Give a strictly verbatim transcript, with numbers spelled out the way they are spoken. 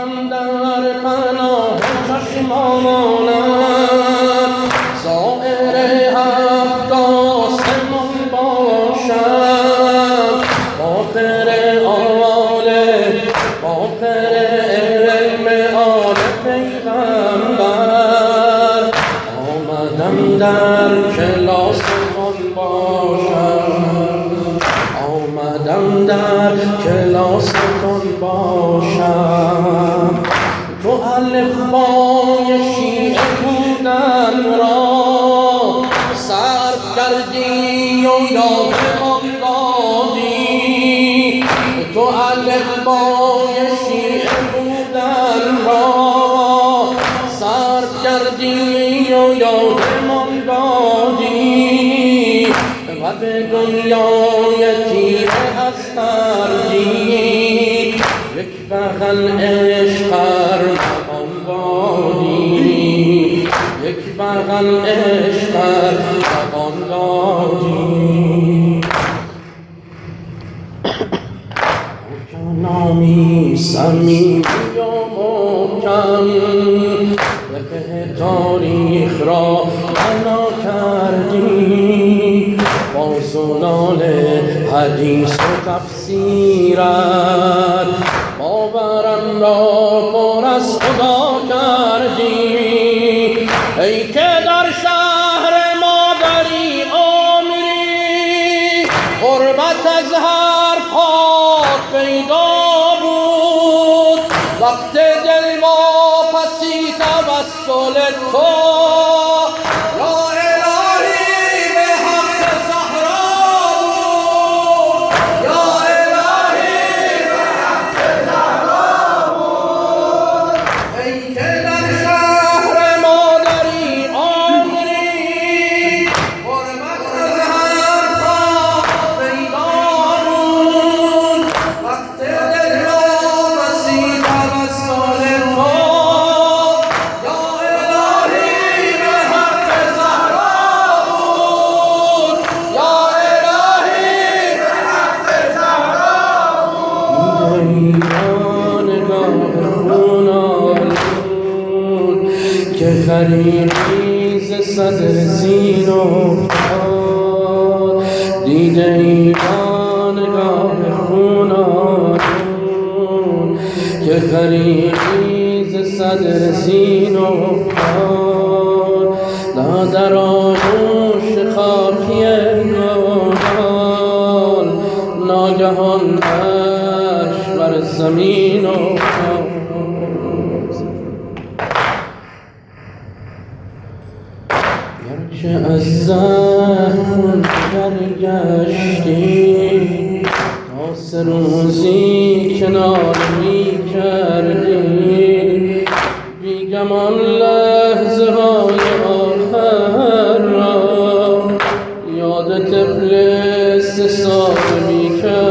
آمدم در پناه چشمانت، زائر هفت آسمان باشم، باقر آل باقر علم آل پیغمبر. آمدم در کلاستون باشم، آمدم در کلاستون باشم. تو الفبای شیعه بودن را صرف کردی و یادمان دادی، تو الفبای شیعه بودن را صرف کردی و یادمان دادی، و به دنیای تیره از تردی یک بغل عشق ارمغان دادی، یک بغل عشق ارمغان دادی. نامی صمیمی و محکم به تاریخ را بنا کردی، با سنان حدیث و تفسیرت باورم را پر از خدا کردی. ای که در شهر مادری عمری غربت از هر پاک پیدا بود، وقت دل واپسی توسل تو یا الهی به حق زهرا بود، یا الهی به حق زهرا بود. ای که در شهر مادری عمری غربت از هر پاک پیدا بود، وقت دل واپسی توسل تو یا الهی به حق زهرا بود، یا الهی به حق زهرا بود. ایمان نگاه خون آلود که خریدی ز صدر زین افتاد، دیده ایمان نگاه خون آلود که خریدی ز صدر زین افتاد. در آغوش خاکی گودال ناگهان عرش بر زمین افتاد. گرچه از زخم برگشتی، تا سه روزی کنار می کردی، بیگمان لحظه های آخر را یاد طفل سه ساله می کردی.